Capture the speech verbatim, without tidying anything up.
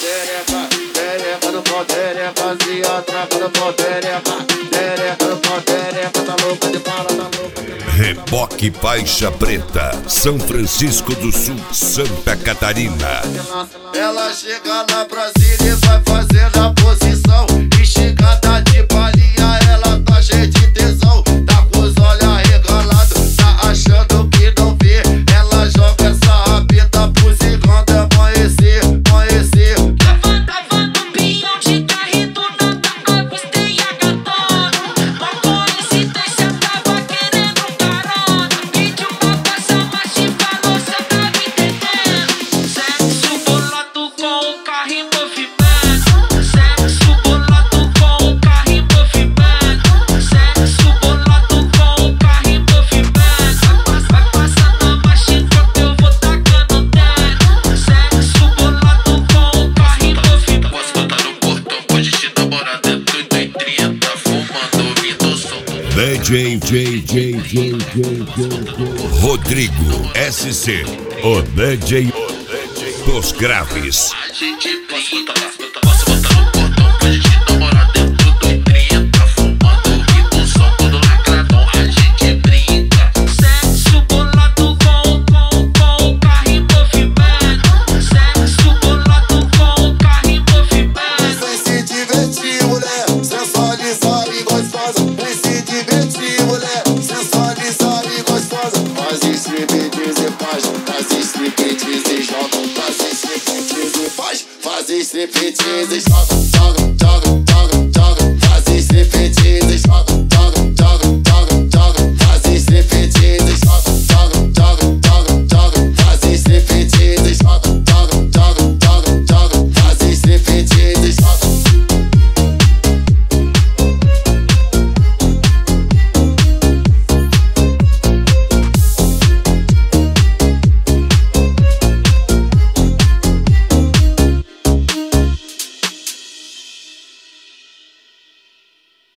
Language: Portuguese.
tereca, tereca no pau, terecazinha, traca no pau, tereca, tereca no pau, tereca, tá louca de bala, tá louca de bala. Reboque Faixa Preta, São Francisco do Sul, Santa Catarina. Ela chega na Brasília e vai fazer a posição. Esticada de balinha, ela tá cheia de tesão. Tá com os olhos arregalados, tá achando que não vê. Ela joga essa rabeta pro zigando amanhecer, amanhecer. Levanta, levanta um pinhão de carrito na da avistei a gatona. Uma coincidência, tava querendo carona. Pediu pra passar, mas te falou, cê tá me entendendo. Sexo bolado com o carro em movimento. Sexo bolado com o carro em movimento. Sexo bolado com o carro em movimento. Vai passando a marcha enquanto eu vou tacando dentro. Sexo bolado com o carro em movimento. Posso botar no portão, pode te namorar dentro do trinta, fumando, ouvindo o som. D J J J J J Rodrigo S C, o D J dos graves. A gente brinca. Posso botar no portão, pode te namorar dentro do trinta, fumando, ouvindo o som, todo lacradão. A gente brinca. Sexo bolado com, com, com o carro em movimento. Sexo bolado com o carro em movimento. Vem se divertir, mulher, sensualizar e gostosa. Vem se divertir, mulher, sensualizar e gostosa. Faz striptease e faz, faz striptease e joga. Faz striptease e faz, faz striptease e joga. Joga, joga, joga, joga. Faz striptease e joga.